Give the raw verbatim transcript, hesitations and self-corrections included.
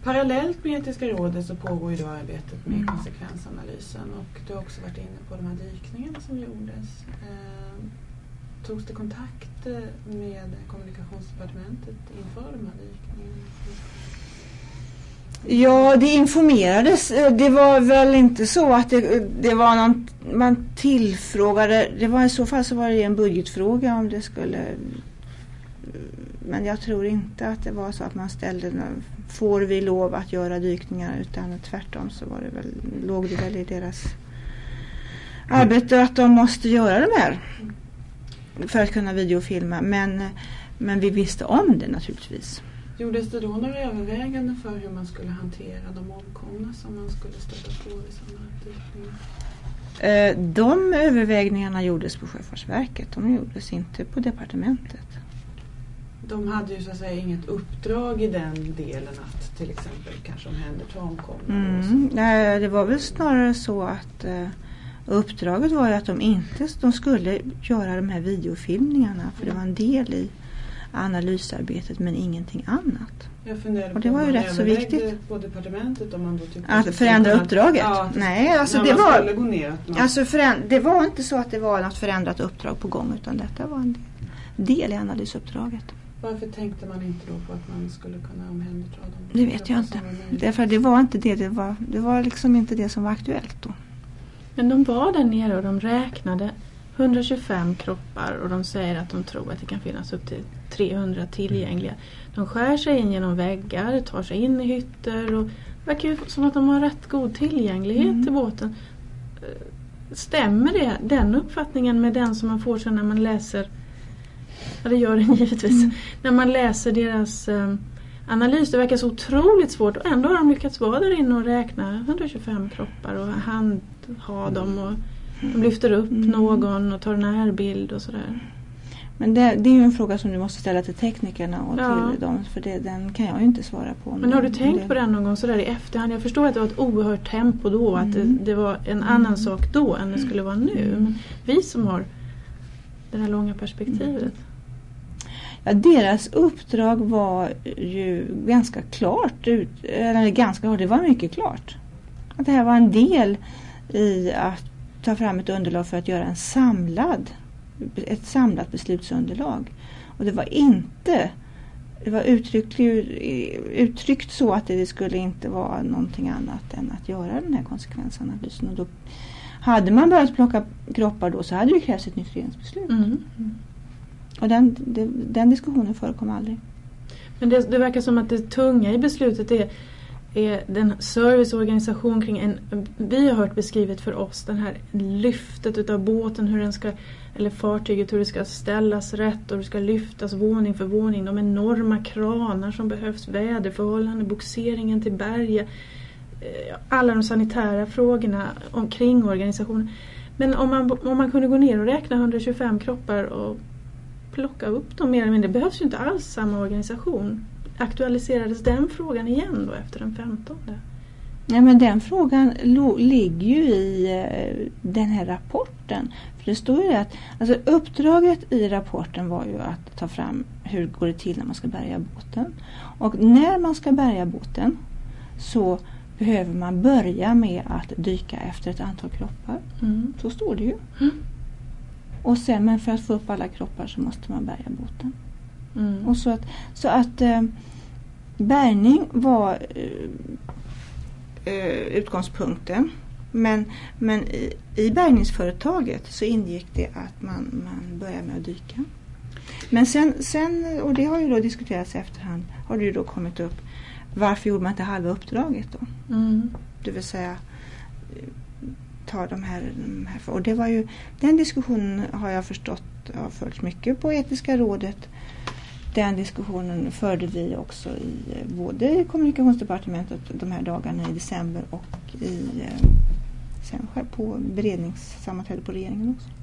Parallellt med Etiska rådet så pågår ju då arbetet med konsekvensanalysen, och du har också varit inne på de här dykningarna som gjordes. Eh, togs det kontakt med kommunikationsdepartementet inför de här dykningarna? Ja, det informerades. Det var väl inte så att det, det var någon, man tillfrågade, det var i så fall så var det en budgetfråga om det skulle, men jag tror inte att det var så att man ställde, får vi lov att göra dykningar, utan tvärtom så var det väl, låg det väl i deras arbete att de måste göra de här för att kunna videofilma, men, men vi visste om det naturligtvis. Gjordes det då några överväganden för hur man skulle hantera de omkomna som man skulle stöta på i sådana dykningar? De övervägningarna gjordes på Sjöfartsverket, de gjordes inte på departementet. De hade ju så att säga inget uppdrag i den delen att till exempel kanske omhänderta omkomna? Mm. Nej, det var väl snarare så att uh, uppdraget var att de inte de skulle göra de här videofilmningarna, för det var en del i analysarbetet, men ingenting annat. Jag funderar och det på var ju rätt så viktigt på departementet om man då tyckte att förändra att uppdraget. Ja, att Nej, alltså det var ner, man... alltså föränd- det var inte så att det var något förändrat uppdrag på gång, utan detta var en del, del i analysuppdraget. Varför tänkte man inte då på att man skulle kunna omhänderta dem? Det vet jag inte. Därför det var inte det, det var det var liksom inte det som var aktuellt då. Men de var där nere och de räknade hundratjugofem kroppar, och de säger att de tror att det kan finnas upp till trehundra tillgängliga. De skär sig in genom väggar, tar sig in i hytter, och det verkar ju som att de har rätt god tillgänglighet mm. till båten. Stämmer det, den uppfattningen med den som man får sen när man läser, ja det gör den givetvis, mm. när man läser deras um, analys? Det verkar så otroligt svårt, och ändå har de lyckats vara där inne och räkna hundratjugofem kroppar och handha dem, och de lyfter upp mm. någon och tar en närbild och sådär. Men det, det är ju en fråga som du måste ställa till teknikerna och ja. till dem, för det, den kan jag ju inte svara på. Men har du tänkt det... på den någon gång sådär i efterhand? Jag förstår att det var ett oerhört tempo då, mm. att det, det var en mm. annan sak då än det skulle vara nu. Men vi som har det här långa perspektivet. Mm. Ja, deras uppdrag var ju ganska klart, ut, eller ganska klart, det var mycket klart. Att det här var en del i att ta fram ett underlag för att göra en samlad, ett samlat beslutsunderlag. Och det var inte, det var uttryckt, uttryckt så att det skulle inte vara någonting annat än att göra den här konsekvensanalysen. Och då hade man börjat plocka kroppar då, så hade det krävts ett nytt regeringsbeslut. Mm. Mm. Och den, det, den diskussionen förekom aldrig. Men det, det verkar som att det tunga i beslutet är är den serviceorganisation kring en, vi har hört beskrivet för oss den här lyftet utav båten, hur den ska, eller fartyget, hur det ska ställas rätt och det ska lyftas våning för våning, de enorma kranar som behövs, väderförhållanden, boxeringen till berget, alla de sanitära frågorna omkring organisationen. Men om man, om man kunde gå ner och räkna hundratjugofem kroppar och plocka upp dem mer eller mindre, det behövs ju inte alls samma organisation. Aktualiserades den frågan igen då efter den femtonde? Ja, men den frågan lo- ligger ju i eh, den här rapporten. För det står ju att alltså, uppdraget i rapporten var ju att ta fram hur går det till när man ska bärga båten. Och när man ska bärga båten så behöver man börja med att dyka efter ett antal kroppar. Mm. Så står det ju. Mm. Och sen, men för att få upp alla kroppar så måste man bärga båten. Mm. Och så att, så att eh, bärgning var eh, utgångspunkten, men, men i, i bärgningsföretaget så ingick det att man, man börjar med att dyka. Men sen, sen, och det har ju då diskuterats i efterhand, har det ju då kommit upp, varför gjorde man inte halva uppdraget då? Mm. Det vill säga ta de här, de här, och det var ju, den diskussionen har jag förstått har följt mycket på Etiska rådet. Den diskussionen förde vi också i både i kommunikationsdepartementet de här dagarna i december och i sen på beredningssammanträde på regeringen också.